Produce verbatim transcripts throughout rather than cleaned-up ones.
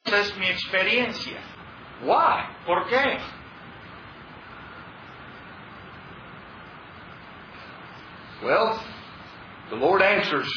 Esa es mi experiencia. Why? ¿Por qué? Well, the Lord answers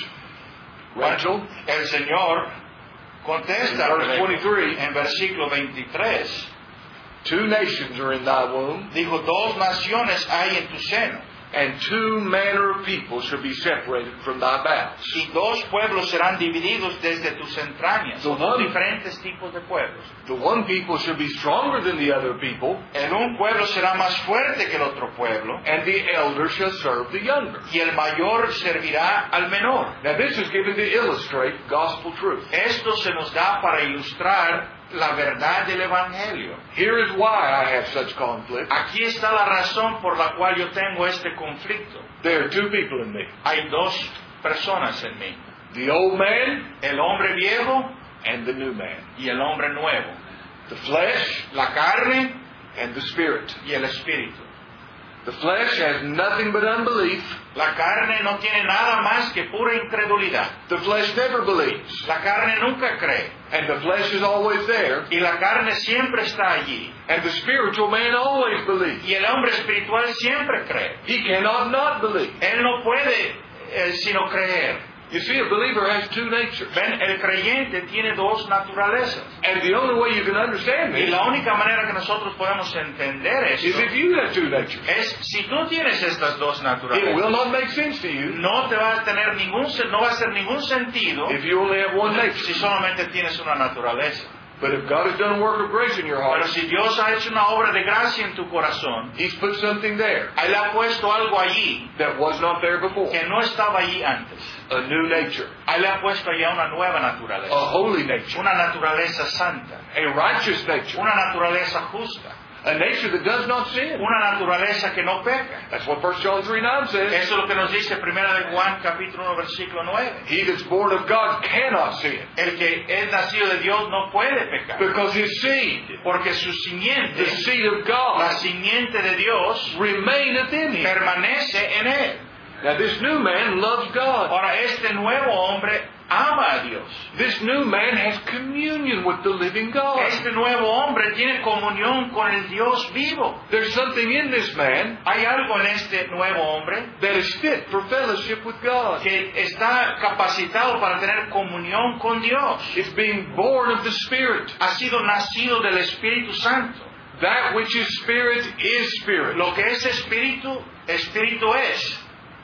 Rachel. El Señor contesta In verse twenty-three. en versículo veintitrés. Two nations are in thy womb, Dijo, dos naciones hay en tu seno, and two manner of people shall be separated from thy bowels. y dos pueblos serán divididos desde tus entrañas. The Son one- diferentes tipos de pueblos. The one people shall be stronger than the other people, El un pueblo será más fuerte que el otro pueblo, and the elder shall serve the younger. y el mayor servirá al menor. Now this is given to illustrate gospel truth. Esto se nos da para ilustrar la verdad del Evangelio. Here is why I have such conflict. Aquí está la razón por la cual yo tengo este conflicto. There are two people in me. Hay dos personas en mí. The old man El hombre viejo and the new man. y el hombre nuevo. The flesh La carne and the spirit. y el espíritu. The flesh has nothing but unbelief. La carne no tiene nada más que pura incredulidad. The flesh never believes. La carne nunca cree. And the flesh is always there. Y la carne siempre está allí. And the spiritual man always believes. Y el hombre espiritual siempre cree. He cannot not believe. Él no puede eh, sino creer. You see, a believer has two natures. Ven, el creyente tiene dos naturalezas. And the only way you can understand Y this la única manera que nosotros podemos entender is esto if you have two natures. es si tú tienes estas dos It naturalezas. will not make sense to you No te va a tener ningún, sen- no va a hacer ningún sentido if you only have one si nature. solamente tienes una naturaleza. But if God has done a work of grace in your Pero heart, si Dios ha hecho una obra de gracia en tu corazón, He's put something there Él ha puesto algo allí that was not there before. que no estaba allí antes. A new nature. Él ha puesto allá una nueva A naturaleza. holy nature. Una naturaleza santa. A righteous nature. Una naturaleza justa. A nature that does not sin. Una naturaleza que no peca. That's what First John three nine says. Eso es lo que nos dice Primera de Juan capítulo uno versículo nueve. He that's born of God cannot sin, El que es nacido de Dios no puede pecar. because his seed, Porque su the simiente, seed of la God, simiente de Dios, remaineth in him. permanece en él. Now this new man loves God. Ahora, este nuevo hombre ama a Dios. This new man has communion with the living God. Este nuevo hombre tiene comunión con el Dios vivo. There's something in this man Hay algo en este nuevo hombre that is fit for fellowship with God. que está capacitado para tener comunión con Dios. It's being born of the Spirit. Ha sido nacido del Espíritu Santo. That which is Spirit is Spirit. Lo que es Espíritu, Espíritu es.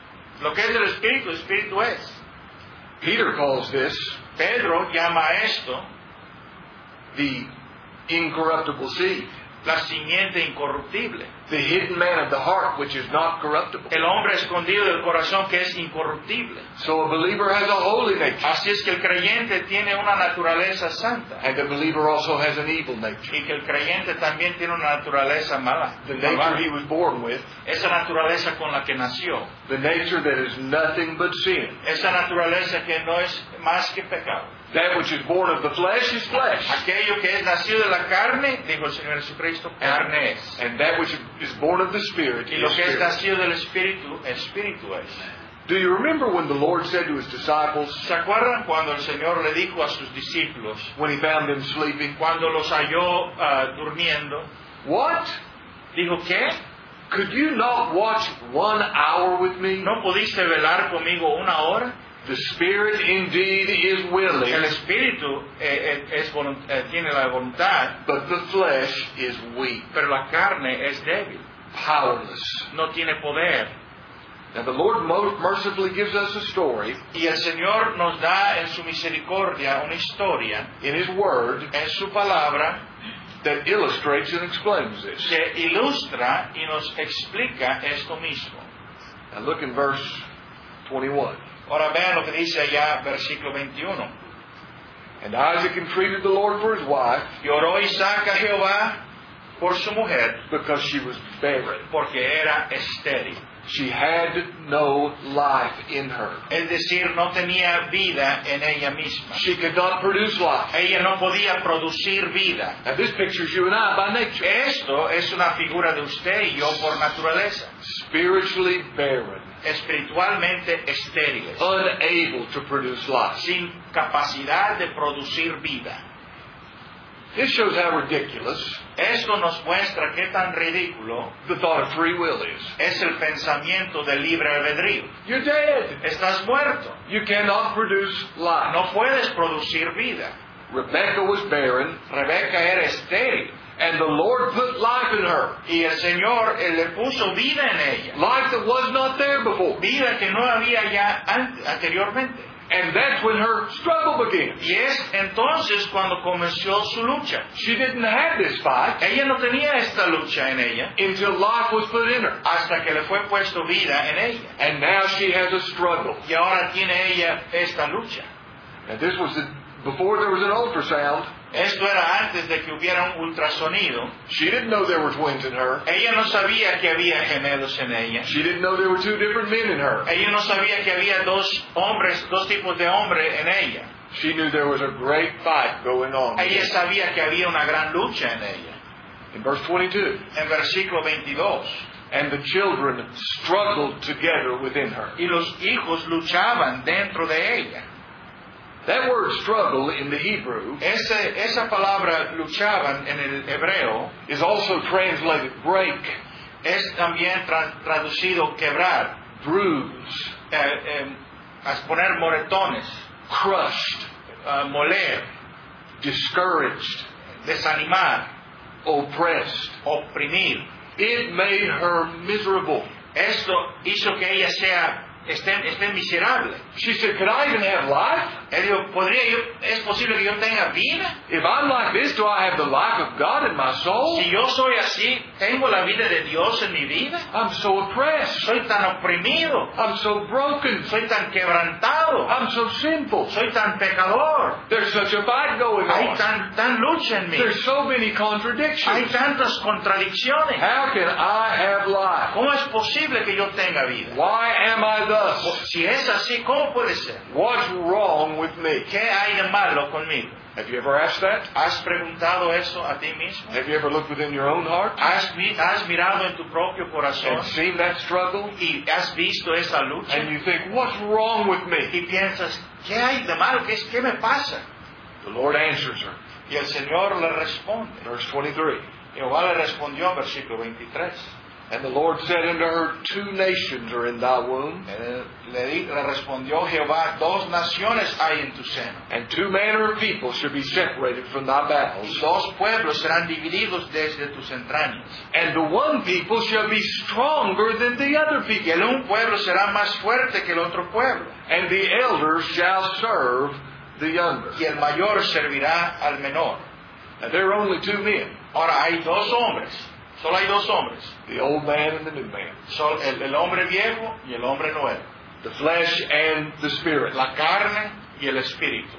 Lo que es del Espíritu, Espíritu es. Peter calls this Pedro llama a esto the incorruptible seed, la simiente incorruptible. the hidden man of the heart which is not corruptible. El hombre escondido del corazón que es incorruptible. So a believer has a holy nature, Así es que el creyente tiene una naturaleza santa. and a believer also has an evil nature. Y que el creyente también tiene una naturaleza mala. The nature he was born with, Esa naturaleza con la que nació. the nature that is nothing but sin. Esa naturaleza que no es más que pecado. That which is born of the flesh is flesh, Aquello que es nacido de la carne, dijo el Señor Jesucristo, carne es. and that which is born of the Spirit Y lo is que es spirit. nacido del Espíritu, Espíritu es. Do you remember when the Lord said to his disciples, ¿Se acuerdan cuando el Señor le dijo a sus discípulos, when he found them sleeping, cuando los halló ah, durmiendo, what? dijo, ¿qué? Could you not watch one hour with me? ¿No pudiste velar conmigo una hora? The Spirit indeed is El willing, Espíritu eh, eh, es volun- eh, tiene la voluntad, but the flesh is weak, pero la carne es débil, powerless. no tiene poder. Now the Lord mo- mercifully gives us a story Y el Señor nos da en su misericordia una historia, in His Word en su palabra, that illustrates and explains this. que ilustra y nos explica esto mismo. Now look in verse twenty-one. Ahora vean lo que dice allá, versículo veintiuno. And Isaac entreated the Lord for his wife, Y oró Isaac a Jehová por su mujer, because she was barren. porque era estéril. She had no life in her. Es decir, no tenía vida en ella misma. She could not produce life. Ella no podía producir vida. Now this pictures you and I by nature. Esto es una figura de usted y yo por naturaleza. Spiritually barren. Espiritualmente estériles. Unable to produce life. Sin capacidad de producir vida. This shows how ridiculous Esto nos muestra qué tan ridículo the thought of free will is. es el pensamiento del libre albedrío. You're dead. Estás muerto. You cannot produce life. No puedes producir vida. Rebecca was barren, Rebeca era estéril and the Lord put life in her. y el Señor eh, le puso vida en ella. Life that was not there before. Vida que no había ya ante- anteriormente. And that's when her struggle began. Y es entonces cuando comenzó su lucha. She didn't have this fight Ella no tenía esta lucha en ella until life was put in her. hasta que le fue puesto vida en ella. And now she has a struggle. Y ahora tiene ella esta lucha. And this was the, before there was an ultrasound. Esto era antes de que hubiera un ultrasonido. She didn't know there were twins in her. Ella no sabía que había gemelos en ella. She didn't know there were two different men in her. Ella no sabía que había dos hombres, dos tipos de hombre en ella. She knew there was a great fight going on. Ella sabía que había una gran lucha en ella. In verse twenty-two, En versículo veintidós. and the children struggled together within her. Y los hijos luchaban dentro de ella. That word struggle in the Hebrew Ese, esa palabra luchaban en el hebreo is also translated break, es también tra- traducido quebrar, bruise, eh, eh, a poner moretones, crushed, eh, moler, discouraged, desanimar, oppressed. oprimir. It made her miserable. Esto hizo que ella sea esté, esté miserable. She said, could I even have life? Él dijo, ¿podría yo, es posible que yo tenga vida? If I'm like this, do I have the life of God in my soul? Si yo soy así, ¿tengo la vida de Dios en mi vida? I'm so oppressed. Soy tan oprimido, I'm so broken. soy tan quebrantado, I'm so sinful. soy tan pecador. There's such a fight going Hay on. tan, tan lucha en mí. There's so many Hay contradictions. tantas contradicciones. How can I have life? ¿Cómo es posible que yo tenga vida? Why am I thus? Si es así, ¿cómo puede ser? What's wrong with me? ¿Qué hay de malo conmigo? Have you ever asked that? ¿Has preguntado eso a ti mismo? Have you ever looked within your own heart ¿Has, vi- has mirado en tu propio corazón and seen that struggle? y has visto esa lucha? And you think, what's wrong with me? Y piensas, ¿qué hay de malo? ¿Qué, es- qué me pasa? The Lord answers her. Y el Señor le responde. Verse twenty-three. Jehová le respondió en versículo veintitrés. And the Lord said unto her, two nations are in thy womb, Eh, Le, di- le respondió Jehová, dos naciones hay en tu seno. and two manner of people shall be separated from thy Y bowels. dos pueblos serán divididos desde tus entrañas. And the one people shall be stronger than the other Y people. el un pueblo será más fuerte que el otro pueblo. And the elders shall serve the younger. Y el mayor servirá al menor. Now there are only two men, Ahora hay dos hombres. Solo hay dos hombres. the old man and the new man, Son el, el hombre viejo y el hombre nuevo. the flesh and the spirit, La carne y el espíritu.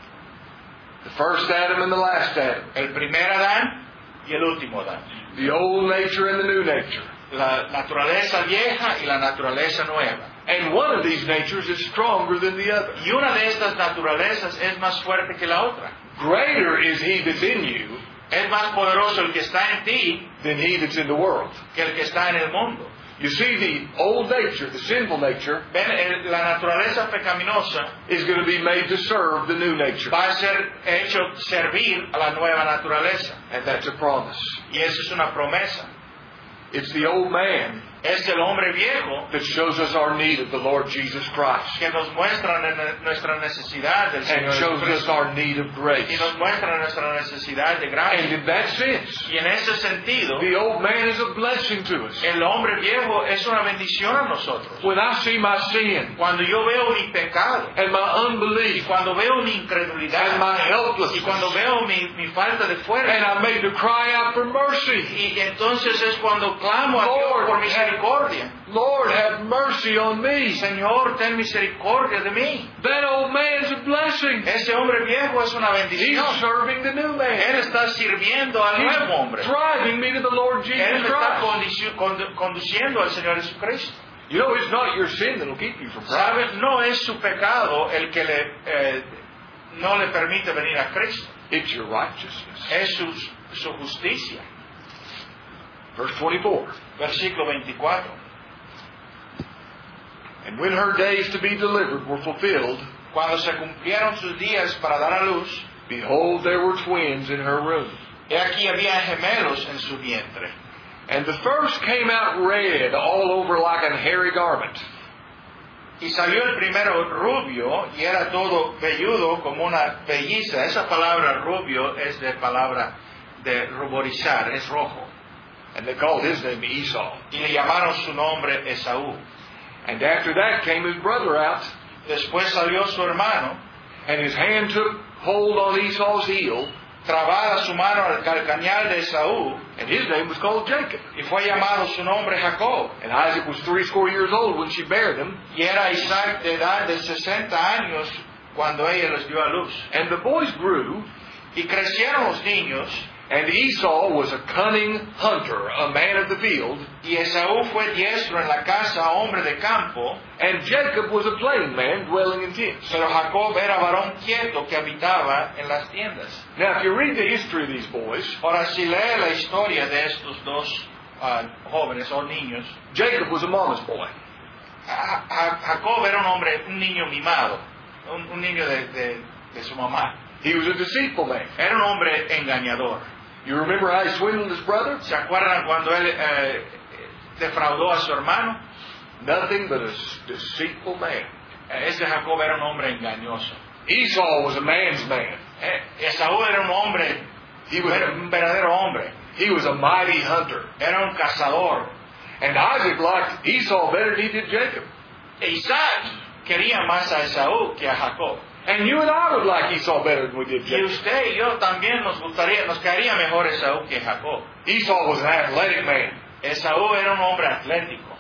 the first Adam and the last Adam, El primer Adán y el último Adán. the old nature and the new nature. La naturaleza vieja y la naturaleza nueva. And one of these natures is stronger than the other. Y una de estas naturalezas es más fuerte que la otra. Greater is he that's in you Es más poderoso el que está en ti than he that's in the world. que el que está en el mundo. You see, the old nature, the sinful nature, Ven, el- la naturaleza pecaminosa is going to be made to serve the new nature. va a ser hecho servir a la nueva naturaleza. And that's a promise. Y esa es una promesa. It's the old man Es el hombre viejo that shows us our need of the Lord Jesus Christ. que nos muestra ne- nuestra necesidad del And Señor shows us Jesucristo. our need of Y grace. nos muestra nuestra necesidad de And gracia. in that sense, Y en ese sentido, the old man is a blessing to us. el hombre viejo es una bendición a nosotros. When I see my sin Cuando yo veo mi pecado, and my y unbelief cuando veo mi and incredulidad, my y helplessness, cuando veo mi, mi falta de and fuerza, I'm made to cry out for mercy, y entonces es cuando clamo a Dios Lord, por misericordia. Lord, have mercy on me. Señor, ten misericordia de mí. That old man's a blessing. Ese hombre viejo es una He's bendición. serving the new Él man. está sirviendo al He's nuevo hombre. driving me to the Lord Él Jesus me está Christ. condici- condu- conduciendo al Señor Jesucristo. You know, it's not your sin that'll keep you from Christ. ¿Sabes? No es su pecado el que le, eh, no le permite venir a Cristo. It's your righteousness. Es su, su justicia. Verse twenty-four. Versículo veinticuatro. And when her days to be delivered were fulfilled, Cuando se cumplieron sus días para dar a luz, Behold, there were twins in her room. He aquí había gemelos en su vientre. And the first came out red all over like an hairy garment. Y salió el primero rubio y era todo velludo como una pelliza. Esa palabra rubio es de palabra de ruborizar, es rojo. And they called his name Esau. Y le llamaron su nombre Esaú. And after that came his brother out. Después salió su hermano. And his hand took hold on Esau's heel. Trabada su mano al calcañal de Esaú. And his name was called Jacob. Y fue llamado su nombre Jacob. And Isaac was threescore years old when she bare him. Y era Isaac de edad de sesenta años cuando ella les dio a luz. And the boys grew. Y crecieron los niños. And Esau was a cunning hunter, a man of the field. Y Esaú fue diestro en la casa, hombre de campo. And Jacob was a plain man dwelling in tents. Pero Jacob era varón quieto que habitaba en las tiendas. Now, if you read the history of these boys, ahora si lee la historia de estos dos uh, jóvenes o niños, Jacob was a mama's boy. A, a, Jacob era un hombre, un niño mimado, un, un niño de, de, de su mamá. He was a deceitful man. Era un hombre engañador. You remember how he swindled his brother? ¿Se acuerdan cuando él eh, defraudó a su hermano? Nothing but a deceitful man. Ese Jacob era un hombre engañoso. Esau was a man's man. Eh, Esaú era un hombre, he was era un verdadero hombre. He was a mighty hunter. Era un cazador. And Isaac liked Esau better than he did Jacob. Isaac quería más a Esaú que a Jacob. And you and I would like Esau better than we did Jacob. Y usted y yo también nos gustaría, nos caería mejor Esaú que Jacob. Esau was an athletic man. Esaú era un hombre atlético.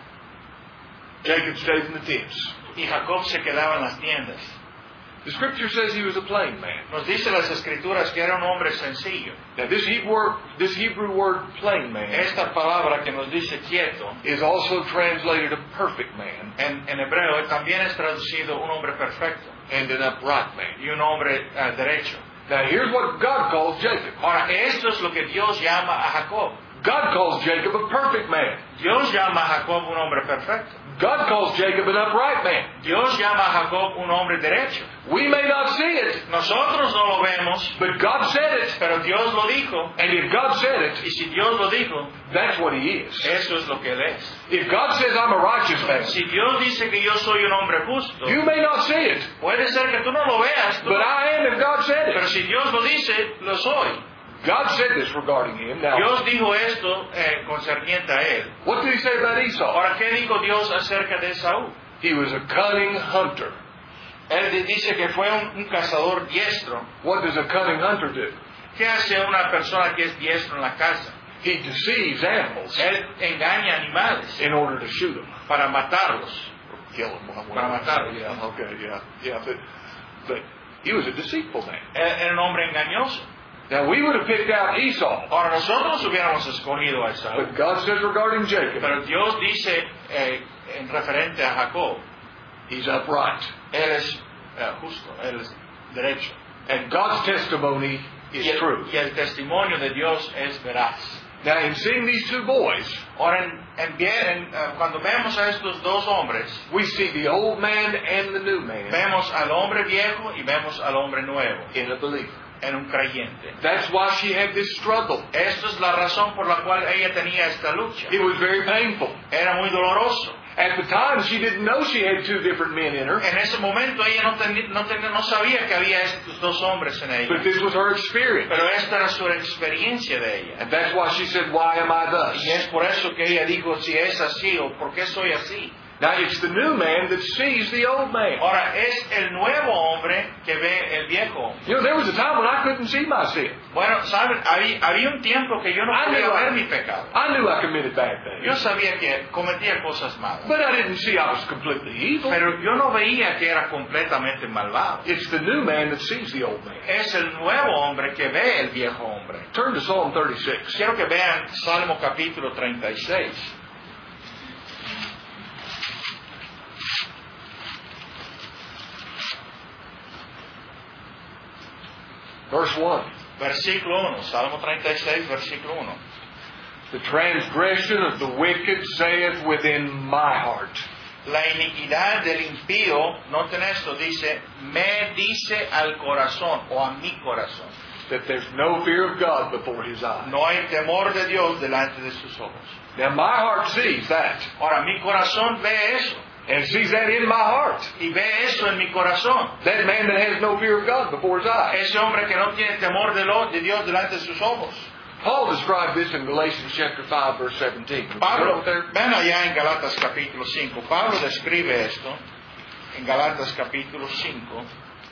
Jacob stayed in the tents. Y Jacob se quedaba en las tiendas. The scripture says he was a plain man. Nos dice las escrituras que era un hombre sencillo. Now this Hebrew word, this Hebrew word plain man, esta palabra que nos dice quieto, is also translated a perfect man. En, en hebreo también es traducido un hombre perfecto. And an upright man. Y un hombre uh, derecho. Now here's what God calls Jacob. Ahora esto es lo que Dios llama a Jacob. God calls Jacob a perfect man. Dios llama a Jacob un hombre perfecto. God calls Jacob an upright man. Dios llama a Jacob un hombre derecho. We may not see it. Nosotros no lo vemos. But God said it. Pero Dios lo dijo. And if God said it, y si Dios lo dijo, that's what he is. Eso es lo que él es. If God says I'm a righteous man, si Dios dice que yo soy un hombre justo, you may not see it. Puede ser que tú no lo veas. But I am if God said it. Pero si Dios lo dice, lo soy. God said this regarding him. Now, Dios dijo esto eh, concerniente a él. What did he say about Esau? Ahora, ¿qué dijo Dios acerca de Esaú? He was a cunning hunter. Él dice que fue un, un cazador diestro. What does a cunning hunter do? ¿Qué hace una persona que es diestro en la caza? He deceives animals. Él engaña animales. In order to shoot them. Para matarlos. Kill them. Para matarlos. Yeah, okay, yeah. Yeah, but, but he was a deceitful man. Era un hombre engañoso. Now we would have picked out Esau. Ahora nosotros hubiéramos escogido a Esaú. But God says regarding Jacob. Pero Dios dice eh, en referente a Jacob. He's upright. Él es uh, justo. Él es derecho. And God's testimony is y el, true. Y el testimonio de Dios es veraz. Now in seeing these two boys, ahora en, en, en, uh, cuando vemos a estos dos hombres, we see the old man and the new man. Vemos al hombre viejo y vemos al hombre nuevo. In a believer. En un creyente. That's why she had this struggle. Esto es la razón por la cual ella tenía esta lucha. It was very painful. Era muy doloroso. At the time, she didn't know she had two different men in her. En ese momento ella no, ten, no, ten, no sabía que había estos dos hombres en ella. But this was her experience. Pero esta era su experiencia de ella. And that's why she said, "Why am I thus?" Y es por eso que ella dijo, si es así o por qué soy así. Now it's the new man that sees the old man. Ahora es el nuevo hombre que ve el viejo. You know, there was a time when I couldn't see my sin. Bueno, saben, había, había un tiempo que yo no podía ver mi pecado. I knew I committed bad things. Yo sabía que cometía cosas malas. But I didn't see I was completely evil. Pero yo no veía que era completamente malvado. It's the new man that sees the old man. Es el nuevo hombre que ve el viejo hombre. Turn to Psalm thirty-six. Quiero que vean Salmo capítulo treinta y seis. Verse one. Versículo uno. Salmo treinta y seis, versículo uno. The transgression of the wicked saith within my heart. La iniquidad del impío, noten esto, dice, me dice al corazón o a mi corazón. that there's no fear of God before His eyes. No hay temor de Dios delante de sus ojos. Now my heart sees that, Ahora, mi corazón ve eso. and sees that in my heart. Y ve eso en mi corazón. That man that has no fear of God before his eyes. Ese hombre que no tiene temor de, lo, de Dios delante de sus ojos. Paul described this in Galatians chapter five, verse seventeen. Pablo, ven allá en Galatas capítulo cinco. Pablo describe esto en Galatas capítulo cinco.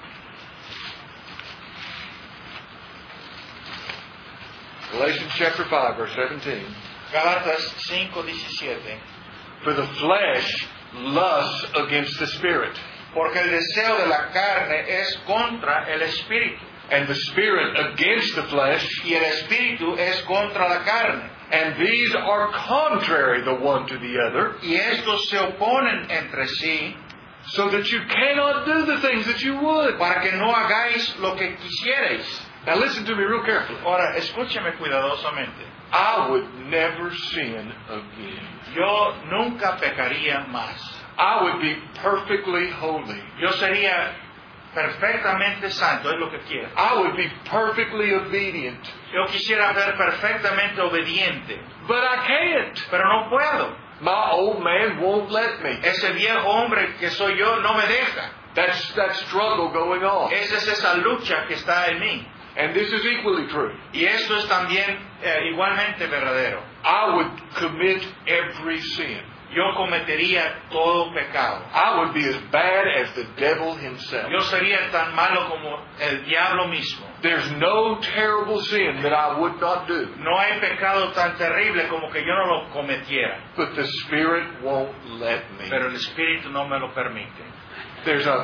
Galatians chapter five, verse seventeen. Galatas cinco diecisiete. For the flesh lusts against the spirit, Porque el deseo de la carne es contra el espíritu. and the spirit against the flesh, Y el espíritu es contra la carne. and these are contrary the one to the other, Y estos se oponen entre sí so that you cannot do the things that you would. para que no hagáis lo que quisierais. Now listen to me real carefully. Ahora, escúcheme cuidadosamente. I would never sin again. Yo nunca pecaría más. I would be perfectly holy. Yo sería perfectamente santo, es lo que quiero. I would be perfectly obedient. Yo quisiera ser perfectamente obediente, But I can't. pero no puedo. My old man won't let me. Ese viejo hombre que soy yo no me deja. That's that struggle going on. Esa es esa lucha que está en mí. And this is equally true. Y esto es también eh, igualmente verdadero. I would commit every sin. Yo cometería todo pecado. I would be as bad as the devil himself. Yo sería tan malo como el diablo mismo. There's no terrible sin that I would not do. No hay pecado tan terrible como que yo no lo cometiera. But the Spirit won't let me. Pero el Espíritu no me lo permite. There's a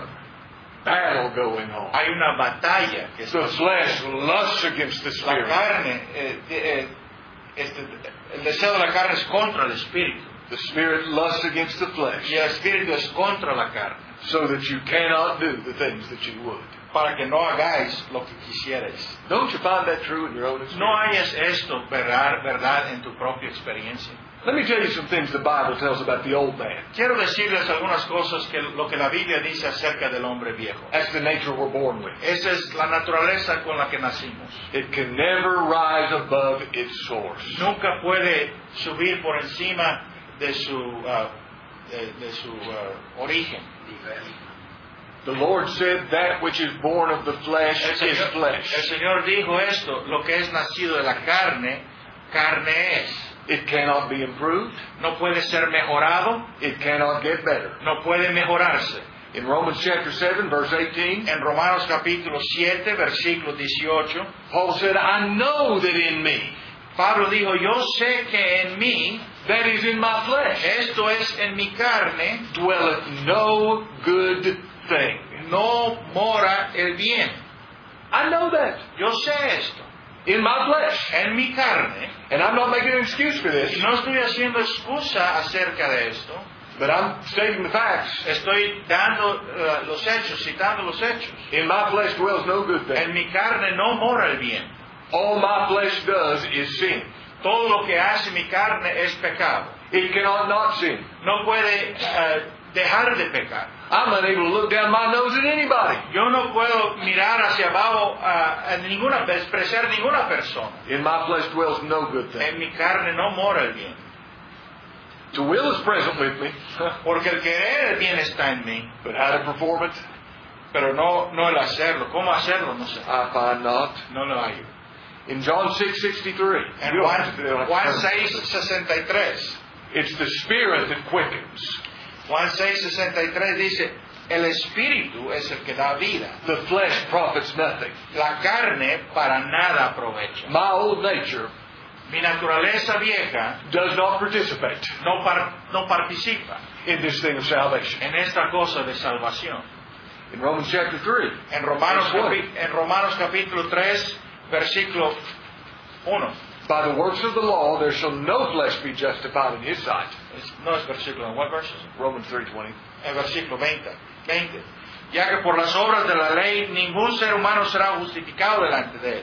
battle going on. Hay una batalla que The está. flesh lusts against the La Spirit. carne, eh, eh, este, el deseo de la carne es contra el Espíritu. The Spirit lusts against the flesh, Y el Espíritu es contra la carne. so that you cannot do the things that you would. Para que no hagáis lo que quisierais. Don't you find that true in your own experience? No hayas esto verdad, verdad en tu propia experiencia. Let me tell you some things the Bible tells about the old man. Quiero decirles algunas cosas que lo que la Biblia dice acerca del hombre viejo. That's the nature we're born with. Esa es la naturaleza con la que nacimos. It can never rise above its source. Nunca puede subir por encima de su, uh, de, de su uh, origen. The Lord said that which is born of the flesh El is Señor, el flesh. Señor dijo esto, lo que es nacido de la carne, carne es. It cannot be improved. No puede ser mejorado, It cannot get better. no puede mejorarse. In Romans chapter seven, verse eighteen, En Romanos capítulo siete, versículo dieciocho, Paul said, I know that in me, Pablo dijo, yo sé que en mí, that is in my flesh, esto es en mi carne, dwelleth no good thing. no mora el bien. I know that. Yo sé esto. In my flesh. En mi carne, And I'm not making an excuse for y this, no estoy haciendo excusa acerca de esto, but I'm stating the facts. estoy dando uh, los hechos, citando los hechos. In my flesh dwells no good thing. En mi carne no mora el bien. All my flesh does is sin. Todo lo que hace mi carne es pecado. It cannot not sin. No puede uh, dejar de pecar. I'm unable to look down my nose at anybody. Yo no puedo mirar hacia abajo a, a ninguna, despreciar ninguna persona. In my flesh dwells no good thing. En mi carne no mora el bien. To will is present with me, Porque el querer el bien está en mí, but how to perform it, pero no, no el hacerlo. ¿Cómo hacerlo? No sé. I find not. No lo hay. In John six sixty-three, En you don't Juan, have to- you don't have to Juan turn. seis sesenta y tres. It's the Spirit that quickens. Juan seis sesenta y tres dice, el espíritu es el que da vida. The flesh profits nothing. La carne para nada aprovecha. My old nature Mi naturaleza vieja does not participate no, par- no participa in this thing of salvation. en esta cosa de salvación. In Romans chapter three, En Romanos, verse one, capi- en Romanos capítulo tres, versículo uno. by the works of the law there shall no flesh be justified in his sight. Es- no es versículo, ¿what verse is it? Romans three twenty. El versículo veinte. veinte. Ya que por las obras de la ley ningún ser humano será justificado delante de él.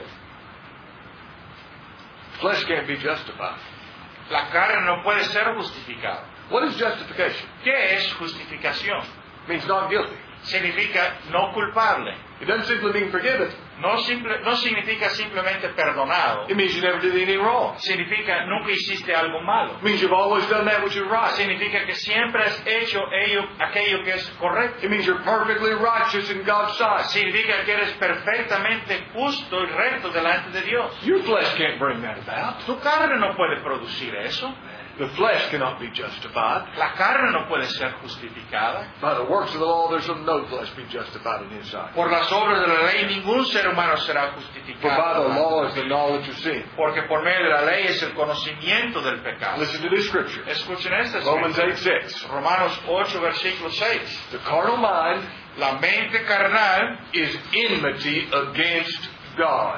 Flesh can't be justified. La carne no puede ser justificada. What is justification? ¿Qué es justificación? It means not guilty. Significa no culpable. It doesn't simply mean forgiven. No, simple, no significa simplemente perdonado. It means you never did anything wrong. Significa nunca hiciste algo malo. It means you've always done that which is right. Significa que siempre has hecho ello, aquello que es correcto. It means you're perfectly righteous in God's sight. Significa que eres perfectamente justo y recto delante de Dios. Your flesh can't bring that about. Tu carne no puede producir eso. The flesh cannot be justified. La carne no puede ser justificada. By the works of the law, there shall no flesh be justified in His sight. Por las obras de la ley ningún ser humano será For by justificado. the law is the knowledge of sin. Porque por medio de la ley es el conocimiento del pecado. Listen to this scripture. Escuchen esta Romans escritura. eight six. Romanos ocho, versículo seis. The carnal mind La mente carnal is enmity against God.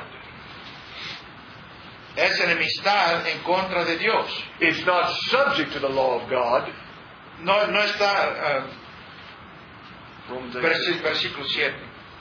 es enemistad en contra de Dios. It's not subject to the law of God. No, no está, uh, Romans eight versi- versículo siete.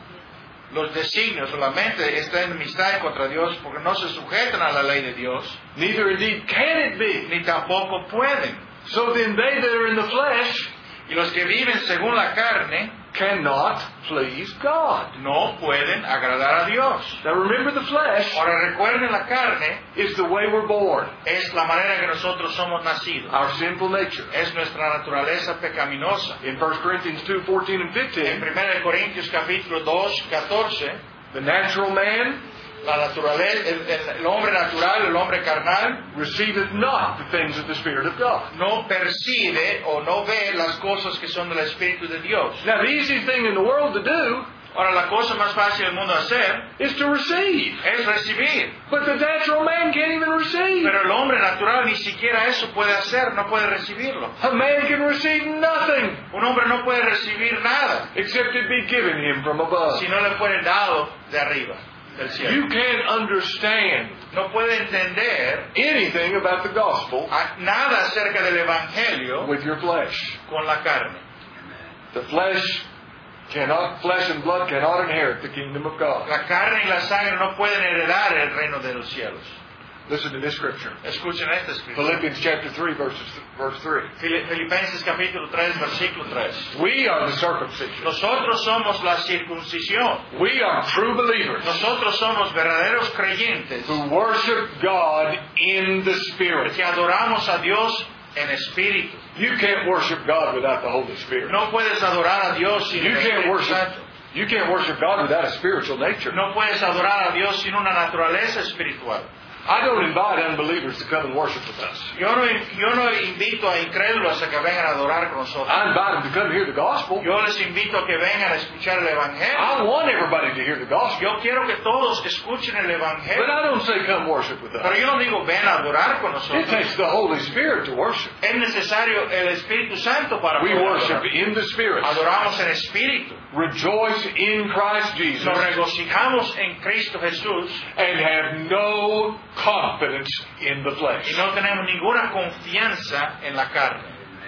Los designios o la mente está en enemistad contra Dios porque no se sujetan a la ley de Dios, Neither indeed can it be. ni tampoco pueden. So then they that are in the flesh Y los que viven según la carne cannot please God. no pueden agradar a Dios. Now remember, the flesh Ahora recuerden, la carne is the way we're born. es la manera que nosotros somos nacidos. Our sinful nature. Es nuestra naturaleza pecaminosa. In First Corinthians two fourteen and En fifteen, primera de Corintios capítulo dos, catorce, the natural man la naturaleza, el, el- el hombre natural, el hombre carnal, receiveth not the things of the Spirit of God. no percibe o no ve las cosas que son del Espíritu de Dios. Now the easiest thing in the world to do Ahora, la cosa más fácil del mundo hacer is to receive. es recibir. But the natural man can't even receive. Pero el hombre natural ni siquiera eso puede hacer, no puede recibirlo. A man can receive nothing Un hombre no puede recibir nada except it be given him from above. si no le fuere dado de arriba, del cielo. You can't understand No puede entender anything about the gospel a- nada acerca del Evangelio with your flesh. con la carne. The flesh cannot, flesh and blood cannot inherit the kingdom of God. La carne y la sangre no pueden heredar el reino de los cielos. Listen to this scripture. Escuchen esta escritura. Philippians chapter three, verses, verse three. Fili- Filipenses capítulo tres, versículo tres. We are the circumcision. Nosotros somos la circuncisión. We are true believers Nosotros somos verdaderos creyentes who worship God in the Spirit. que adoramos a Dios en espíritu. You can't worship God without the Holy Spirit. No puedes adorar a Dios sin You el can't Espíritu worship. Santo. You can't worship God without a spiritual nature. No puedes adorar a Dios sin una naturaleza espiritual. I don't invite unbelievers to come and worship with us. Yo no, yo no invito a incrédulos a que vengan a adorar con nosotros. I invite them to come hear the gospel. Yo les invito a que vengan a escuchar el Evangelio. I want everybody to hear the gospel. Yo quiero que todos escuchen el But Evangelio. I don't say come worship with Pero us. yo no digo ven a adorar con It nosotros. takes the Holy Spirit to worship. Es necesario el Espíritu Santo para We poder worship adorar. in the Spirit. Adoramos en espíritu. Rejoice in Christ Jesus. Nos regocijamos en Cristo Jesús And have no confidence in the y flesh. no tenemos ninguna confianza en la carne.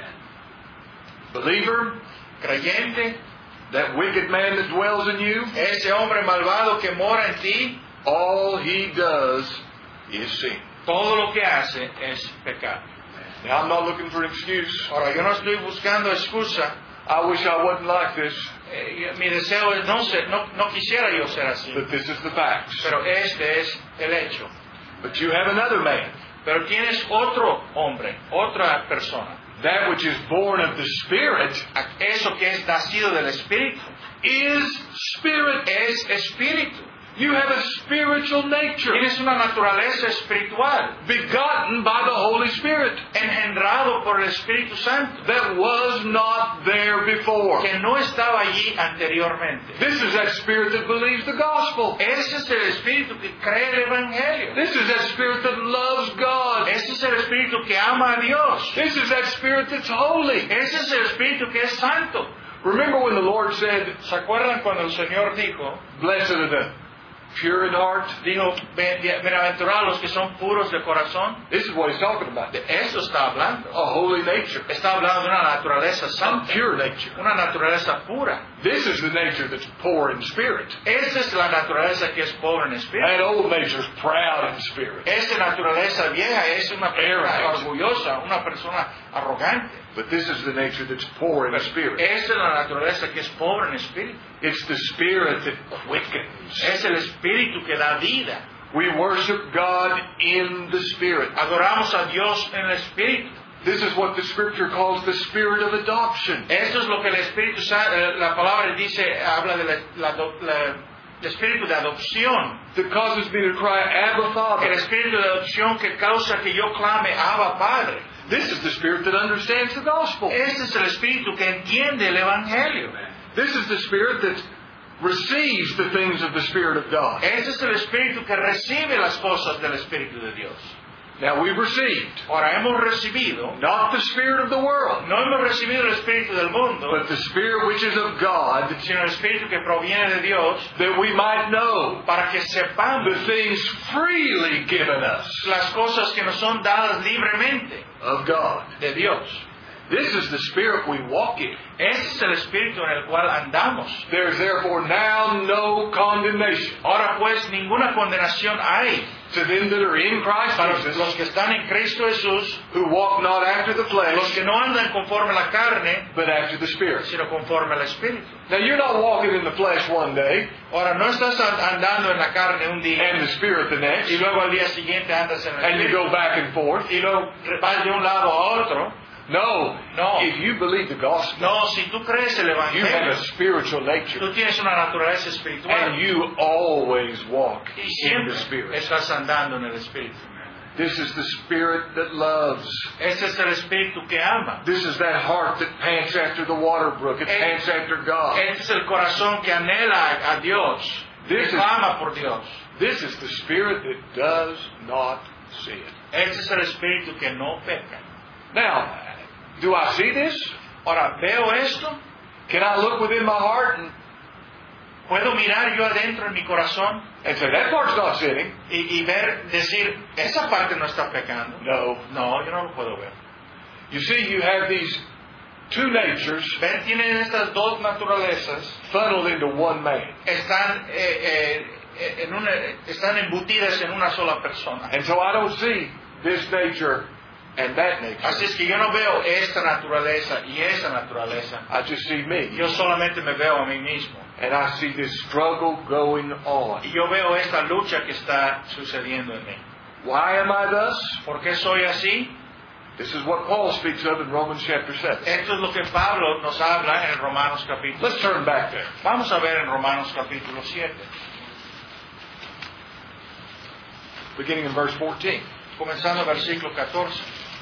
Believer, Creyente, that wicked man that dwells in you, ese hombre malvado que mora en ti, all he does is sin. todo lo que hace es pecar. Now, I'm not looking for an excuse. Ahora, yo no estoy buscando excusa. I wish I wasn't like this, Eh, mi deseo es no ser, no, no quisiera yo ser así. but this is the facts. Pero este es el hecho. But you have another man, Pero tienes otro hombre, otra persona. that which is born of the Spirit Eso que es nacido del Espíritu is Spirit. es espíritu. You have a spiritual nature, Tienes una naturaleza espiritual, begotten by the Holy Spirit, engendrado por el Espíritu Santo, that was not there before. que no estaba allí anteriormente. This is that Spirit that believes the gospel. Ese es el Espíritu que cree el Evangelio. This is that Spirit that loves God. Ese es el Espíritu que ama a Dios. This is that Spirit that's holy. Ese es el Espíritu que es santo. Remember when the Lord said, ¿Se acuerdan cuando el Señor dijo, blessed are the pure in heart? dijo, "Be- be- bienaventurados los que son puros de corazón"? This is what he's talking about. De eso está hablando. A holy nature. Está hablando de una naturaleza A santa, pure nature. una naturaleza pura. This is the nature that's poor in spirit. Esa es la naturaleza que es pobre en espíritu. That old nature's proud in spirit. Esa naturaleza vieja es una persona Arrogant. orgullosa, una persona arrogante. But this is the nature that's poor in spirit. Esa es la naturaleza que es pobre en espíritu. It's the spirit that quickens. Es el espíritu que da vida. We worship God in the spirit. Adoramos a Dios en el espíritu. This is what the scripture calls the spirit of adoption. Esto es lo que el Espíritu Santo, la palabra dice, habla de la, la, la, el espíritu de adopción. That causes me to cry, Abba, El Father. espíritu de adopción que causa que yo clame, Abba, Padre. This is the spirit that understands the gospel. Este es el espíritu que entiende el evangelio. This is the spirit that receives the things of the Spirit of God. Este es el espíritu que recibe las cosas del Espíritu de Dios. Now we've received Ahora hemos recibido, not the spirit of the world, no hemos recibido el espíritu del mundo, but the spirit which is of God, sino el espíritu que proviene de Dios, that we might know para que sepamos the things freely given us las cosas que nos son dadas libremente of God. de Dios. This is the spirit we walk in. Ese es el espíritu en el cual andamos. There is therefore now no condemnation Ahora pues ninguna condenación hay to them that are in Christ para los Jesus, que están en Cristo Jesús, who walk not after the los flesh, que no andan conforme a la carne, but after the Spirit. sino conforme al espíritu. Now you're not walking in the flesh one day Ahora no estás andando en la carne un día and the Spirit the next, y luego al día siguiente andas en el and you espíritu go back and forth. y luego vas de un lado a otro. No. No. If you believe the gospel, No, si tú crees el you have evangelio, a spiritual nature, tú tienes una naturaleza espiritual and you always walk y in siempre the Spirit. estás andando en el espíritu. This is the spirit that loves. Ese es el espíritu que ama. This is that heart that pants after the water brook. It Eh, pants after God. Ese es el corazón que anhela a Dios, This que is- clama por Dios. This is the spirit that does not sin. Ese es el espíritu que no peca. Now, do I see this? Ahora, veo esto, Can I look within my heart and, puedo mirar yo adentro en mi corazón and say, that part's not sinning? y, y ver, decir, esa parte no está pecando. No. No, yo no lo puedo ver. You see, you have these two natures Ven, tienen estas dos naturalezas, funneled into one man. están, eh, eh, en una, están embutidas en una sola persona. And so I don't see this nature and that nature. Así es que yo no veo esta naturaleza y esa naturaleza. I just see me. Yo solamente me veo a mí mismo. And I see this struggle going on. Y yo veo esta lucha que está sucediendo en mí. Why am I thus? ¿Por qué soy así? This is what Paul speaks of in Romans chapter seven. Esto es lo que Pablo nos habla en Romanos capítulo. Let's turn back there. Vamos a ver en Romanos capítulo siete, Beginning in verse fourteen. comenzando el versículo catorce.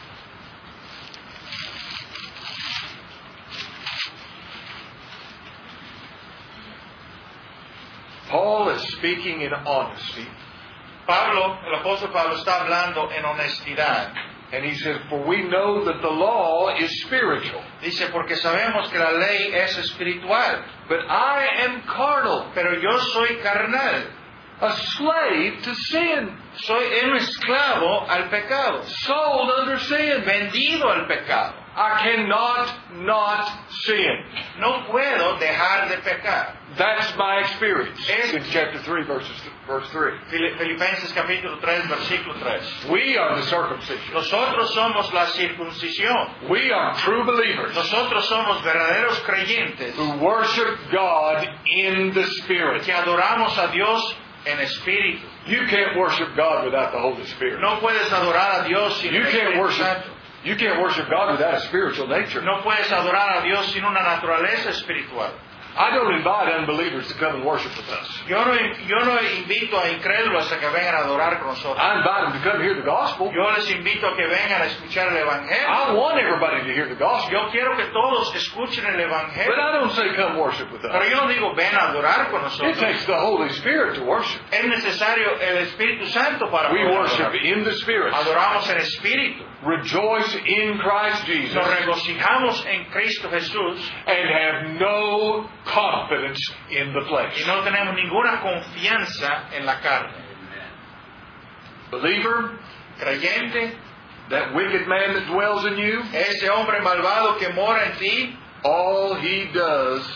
Paul is speaking in honesty. Pablo, el apóstol Pablo está hablando en honestidad. And he says, for we know that the law is spiritual, Dice, porque sabemos que la ley es espiritual, but I am carnal, pero yo soy carnal. a slave to sin, Soy un esclavo al pecado, sold under sin. vendido al pecado. I cannot not sin. No puedo dejar de pecar. That's my experience. Es- In chapter three, verses, verse three. Fili- Filipenses capítulo tres, versículo tres. We are the circumcision. Nosotros somos la circuncisión. We are true believers Nosotros somos verdaderos creyentes who worship God in the Spirit. que adoramos a Dios en espíritu. You can't worship God without the Holy Spirit. No puedes adorar a Dios sin You el can't Espíritu worship. Santo. You can't worship God without a spiritual nature. No puedes adorar a Dios sin una naturaleza espiritual. I don't invite unbelievers to come and worship with us. Yo no, yo no invito a incrédulos a que vengan a adorar con nosotros. I invite them to come hear the gospel. Yo les invito a que vengan a escuchar el Evangelio. I want everybody to hear the gospel. Yo quiero que todos escuchen el But Evangelio. I don't say come worship with Pero us. yo no digo ven a adorar con It nosotros. takes the Holy Spirit to worship. Es necesario el Espíritu Santo para We poder worship adorar. in the Spirit. Adoramos en espíritu. Rejoice in Christ Jesus. Nos regocijamos en Cristo Jesús And have no confidence in the y flesh. no tenemos ninguna confianza en la carne. Believer, Creyente, that wicked man that dwells in you, ese hombre malvado que mora en ti, all he does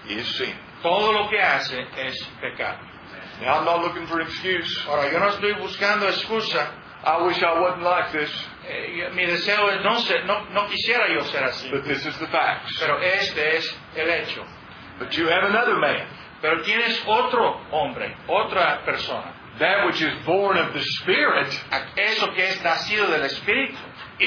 is sin. Todo lo que hace es pecado. Now, I'm not looking for an excuse. Ahora, yo no estoy buscando excusa. I wish I wasn't like this, Eh, mi deseo es no ser, no, no quisiera yo ser así. but this is the facts. Pero este es el hecho. But you have another man, Pero tienes otro hombre, otra persona. that which is born of the Spirit Eso que es nacido del Espíritu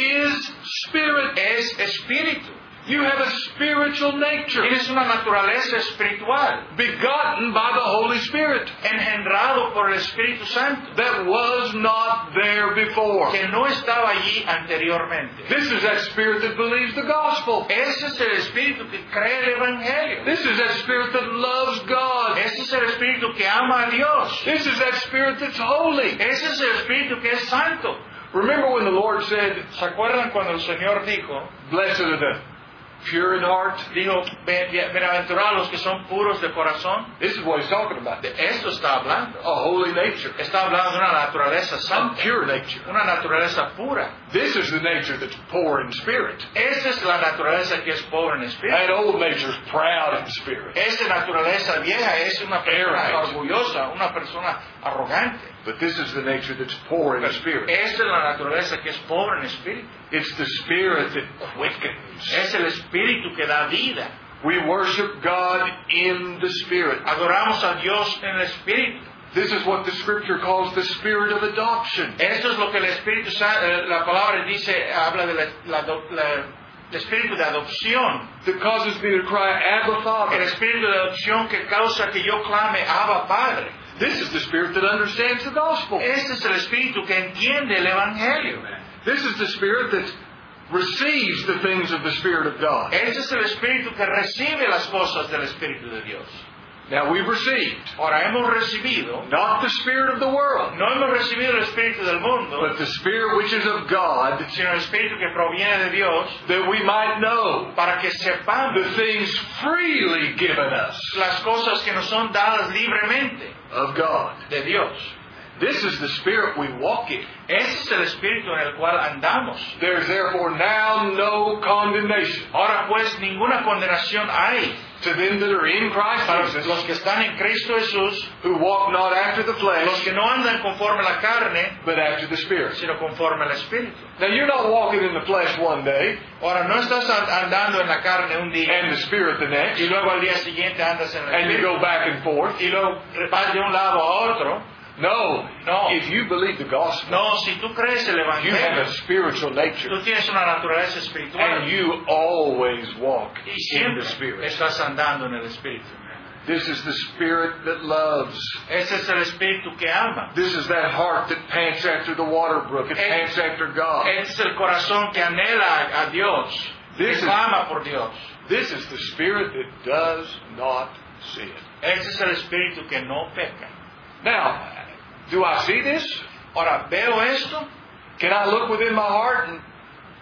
is Spirit. es espíritu. You have a spiritual nature, Tienes una naturaleza espiritual, begotten by the Holy Spirit, engendrado por el Espíritu Santo, that was not there before. que no estaba allí anteriormente. This is that Spirit that believes the gospel. Ese es el espíritu que cree el Evangelio. This is that Spirit that loves God. Ese es el espíritu que ama a Dios. This is that Spirit that's holy. Ese es el espíritu que es santo. Remember when the Lord said, ¿Se acuerdan cuando el Señor dijo, blessed are the pure in heart? dijo, "Be- be- bienaventurados los que son puros de corazón"? This is what he's talking about. De esto está hablando. A holy nature. Está hablando de una naturaleza A santa, pure nature. una naturaleza pura. This is the nature that's poor in spirit. Esa es la naturaleza que es pobre en espíritu. That old nature is proud in spirit. Esa naturaleza vieja es una persona Arrogant. orgullosa, una persona arrogante. But this is the nature that's poor in Pero spirit. esa es la naturaleza que es pobre en espíritu. It's the spirit that quickens. Es el espíritu que da vida. We worship God in the spirit. Adoramos a Dios en el espíritu. This is what the scripture calls the spirit of adoption. Esto es lo que el Espíritu Santo, la palabra dice, habla del la, la, el espíritu de adopción. That causes me to cry, Abba, El Father. espíritu de adopción que causa que yo clame, Abba, Padre. This is the spirit that understands the gospel. Este es el espíritu que entiende el Evangelio. This is the spirit that receives the things of the Spirit of God. Ese es el espíritu que recibe las cosas del Espíritu de Dios. Now we've received Ahora hemos recibido, not the spirit of the world, no hemos recibido el espíritu del mundo, but the spirit which is of God, sino el espíritu que proviene de Dios, that we might know para que sepamos the things freely given us las cosas que nos son dadas libremente of God. de Dios. This is the spirit we walk in. Ese es el espíritu en el cual andamos. There's therefore now no condemnation Ahora pues ninguna condenación hay to them that are in Christ para Jesus, los que están en Cristo Jesús, who walk not after the los flesh, que no andan conforme a la carne, but after the Spirit. sino conforme al Espíritu. Now you're not walking in the flesh one day Ahora no estás andando en la carne un día and the Spirit the next, y luego al día siguiente andas en el and you Espíritu go back and forth. y luego vas de un lado a otro. No. No. If you believe the gospel, No, si tú crees el you have Evangelio, a spiritual nature, tú tienes una naturaleza espiritual and you always walk y in siempre the Spirit. estás andando en el Espíritu. This is the Spirit that loves. Ese es el Espíritu que ama. This is that heart that pants after the water brook. It pants after God. Ese es el corazón que anhela a Dios, This que is- ama por Dios. This is the Spirit that does not sin. Ese es el Espíritu que no peca. Now, do I see this? Ahora, veo esto, Can I look within my heart and,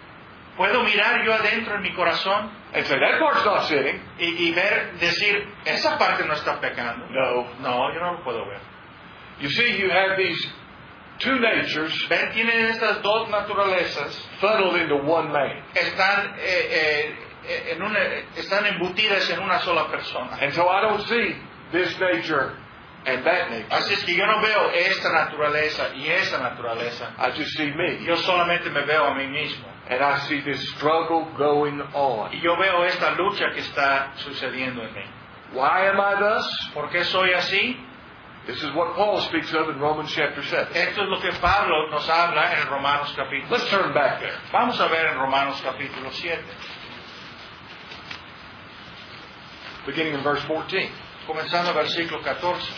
puedo mirar yo adentro en mi corazón and say, that part's not sinning? y, y ver, decir, esa parte no está pecando. No. No, yo no lo puedo ver. You see, you have these two natures Ven, tienen estas dos naturalezas, funneled into one man. están, eh, eh, en una, están embutidas en una sola persona. And so I don't see this nature and that nature. Así es que yo no veo esta naturaleza y esa naturaleza. I just see me. Yo solamente me veo a mí mismo. And I see this struggle going on. Y yo veo esta lucha que está sucediendo en mí. Why am I thus? ¿Por qué soy así? This is what Paul speaks of in Romans chapter seven. Esto es lo que Pablo nos habla en Romanos capítulo. Let's turn back there. Vamos a ver en Romanos capítulo siete, Beginning in verse fourteen. comenzando el versículo catorce.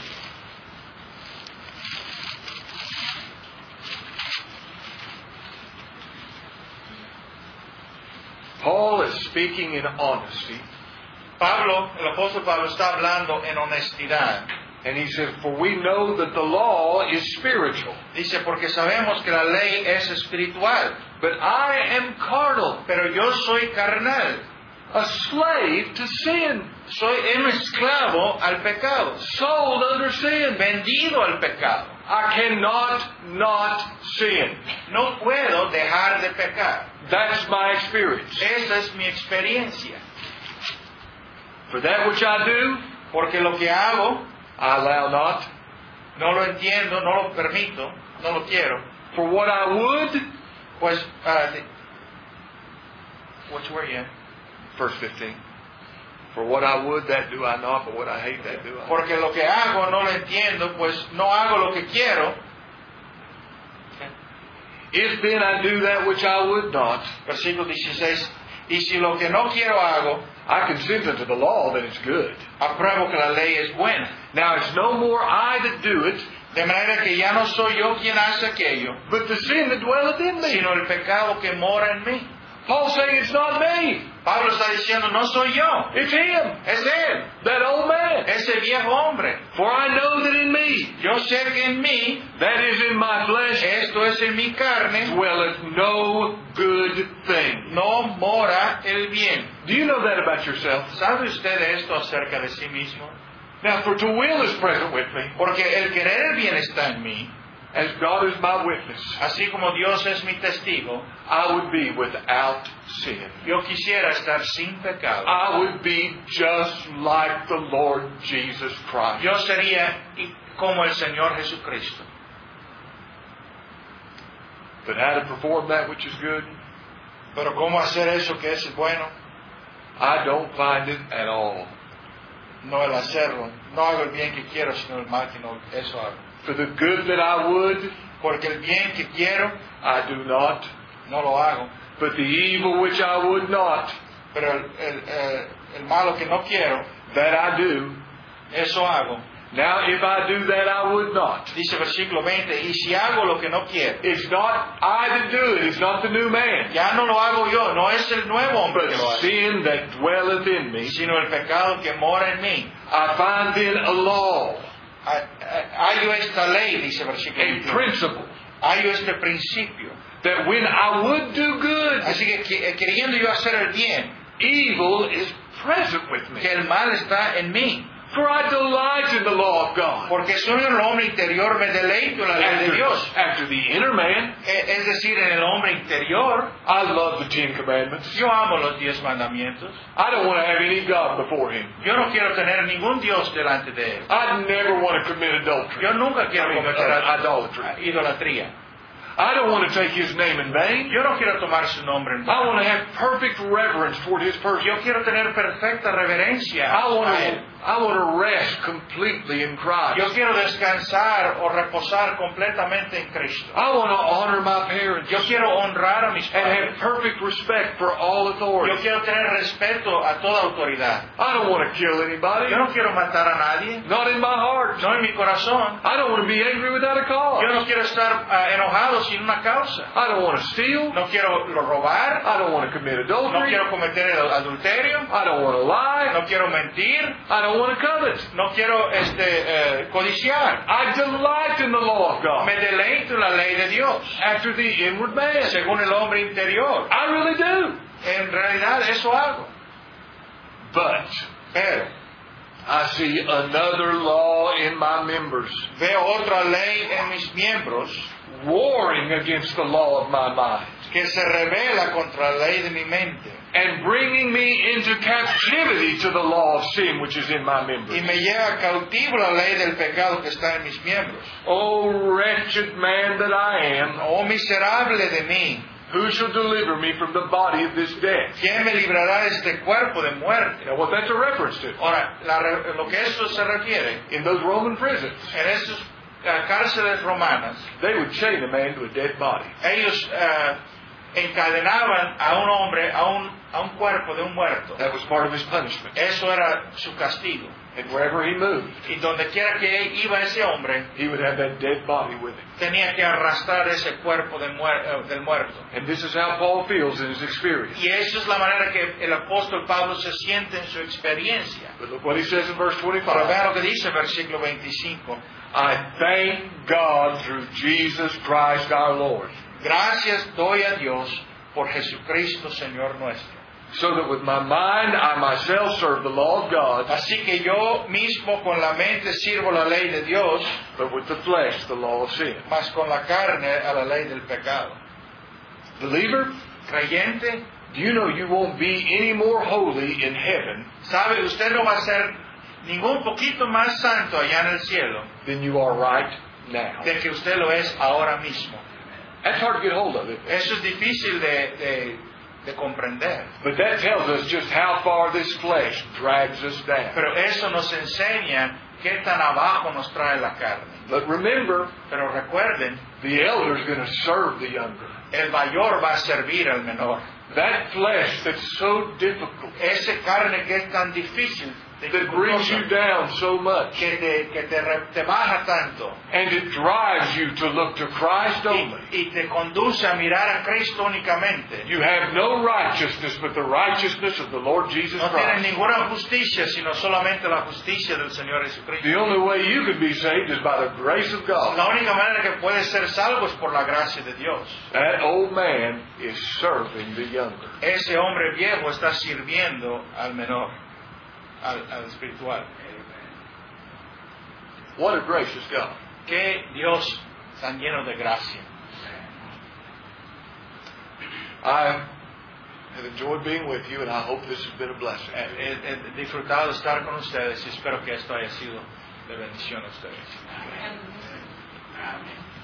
Paul is speaking in honesty. Pablo, el apóstol Pablo está hablando en honestidad. And he said, for we know that the law is spiritual, Dice, porque sabemos que la ley es espiritual, but I am carnal, pero yo soy carnal. a slave to sin, Soy un esclavo al pecado, sold under sin. vendido al pecado. I cannot not sin. No puedo dejar de pecar. That's my experience. Esa es mi experiencia. For that which I do, Porque lo que hago, I allow not. no lo entiendo, no lo permito, no lo quiero. For what I would, Pues, uh, the- which were you? verse fifteen. For what I would, that do I not, but what I hate, that do I. Porque lo que hago no lo entiendo, pues no hago lo que quiero. If then I do that which I would not, Versículo dieciséis. Y si lo que no quiero hago, I consent unto the law that it's good. apruebo que la ley es buena. Now it's no more I that do it, De manera que ya no soy yo quien hace aquello, but the sin that dwelleth in me. sino el pecado que mora en mí. Paul's saying it's not me, Pablo está diciendo, no soy yo, it's him, es él, that old man. ese viejo hombre. For I know that in me, Yo sé que en mí, that is in my flesh, esto es en mi carne, dwelleth no good thing. no mora el bien. Do you know that about yourself? ¿Sabe usted esto acerca de sí mismo? Now, for to will is present with me, Porque el querer el bien está en mí, as God is my witness, así como Dios es mi testigo. I would be without sin. Yo quisiera estar sin pecado. I would be just like the Lord Jesus Christ. Yo sería y- como el Señor Jesucristo. But how to perform that which is good, Pero ¿cómo hacer eso que es bueno? I don't find it at all. No el hacerlo. No hago el bien que quiero, sino el mal que no, eso hago. For the good that I would, Porque el bien que quiero, I do not. no lo hago. But the evil which I would not, Pero el, el, eh, el malo que no quiero, that I do. eso hago. Now, if I do that I would not, Dice versículo veinte, y si hago lo que no quiero, it's not I that do it, it's not the new man, ya no lo hago yo, no es el nuevo hombre but que lo hace, sin that dwelleth in me. sino el pecado que mora en mí. I find then a law, Hay- hay- Hallo esta ley, dice versículo a veintiuno. principle, Hallo este principio. that when I would do good, Así que que- queriendo yo hacer el bien, evil is present with me. que el mal está en mí. For I delight in the law of God. Porque soy el hombre interior, me deleito en la ley de After, Dios. after the inner man, E- Es decir, en el hombre interior, I love the Ten Commandments. yo amo los diez mandamientos. I don't want to have any God before Him. Yo no quiero tener ningún Dios delante de él. I never want to commit adultery. Yo nunca quiero I mean, cometer uh, ad- idolatry. idolatría. I don't want to take His name in vain. Yo no quiero tomar su nombre en I vano. want to have perfect reverence toward His person. Yo quiero tener perfecta reverencia I want a él. to, I want to rest completely in Christ. Yo quiero descansar o reposar completamente en Cristo. I want to honor my parents Yo quiero honrar a mis and padres. have perfect respect for all authority. Yo quiero tener respeto a toda autoridad. I don't want to kill anybody. Yo no quiero matar a nadie, Not in my heart. no en mi corazón. I don't want to be angry without a cause. Yo no quiero estar ah, enojado sin una causa. I don't want to steal. No quiero lo robar. I don't want to commit No adultery. quiero cometer el adulterio. I don't want to lie. No quiero mentir. I don't want to covet. No quiero este, eh, codiciar. I delight in the law of God Me deleito en la ley de Dios, after the inward man. según el hombre interior. I really do. En realidad eso hago. But Pero I see another law in my members, veo otra ley en mis miembros warring against the law of my mind, que se revela contra la ley de mi mente and bringing me into captivity to the law of sin which is in my y members. me lleva cautivo la ley del pecado que está en mis miembros. O wretched man that I am, Oh miserable de mí, who shall deliver me from the body of this death? ¿quién me librará de este cuerpo de muerte? Now what that's a reference to. Ahora, la re- lo que eso se refiere, In those Roman prisons, en esas eh, cárceles romanas, they would chain a man to a dead body. ellos eh, encadenaban a un hombre a un, a un cuerpo de un muerto. That was part of his punishment. Eso era su castigo. And wherever he moved, Y donde quiera que iba ese hombre, he would have that dead body with him. tenía que arrastrar ese cuerpo de muer- eh, del muerto. And this is how Paul feels in his experience. Y esa es la manera que el apóstol Pablo se siente en su experiencia. But look what he says in verse Pero twenty-five. vean lo que dice el versículo veinticinco. I thank God through Jesus Christ our Lord, Gracias doy a Dios por Jesucristo Señor nuestro. so that with my mind I myself serve the law of God, Así que yo mismo con la mente sirvo la ley de Dios, but with the flesh the law of sin. mas con la carne a la ley del pecado. Believer, Creyente, Do you know you won't be any more holy in heaven ¿Sabe? Usted no va a ser ningún poquito más santo allá en el cielo than you are right now? de que usted lo es ahora mismo. That's hard to get hold of, it. Eso es difícil de, de, de comprender. But that tells us just how far this flesh drags us down. Pero eso nos enseña qué tan abajo nos trae la carne. But remember, Pero recuerden, the elder's going to serve the younger. el mayor va a servir al menor. That flesh that's so difficult, Ese carne que es tan difícil, that brings you down so much, que te, que te, re- te baja tanto and it drives you to look to Christ only. y, y te conduce a mirar a Cristo únicamente. You have no righteousness but the righteousness of the Lord Jesus No tienes Christ. ninguna justicia, sino solamente la justicia del Señor Jesucristo. The only way you can be saved is by the grace of God. La única manera que puedes ser salvo es por la gracia de Dios. That old man is serving the younger. Ese hombre viejo está sirviendo al menor, al, al espiritual. What a gracious God. Que Dios tan lleno de gracia. I have enjoyed being with you, and I hope this has been a blessing. He, he disfrutado de estar con ustedes y espero que esto haya sido de bendición a ustedes. Amén.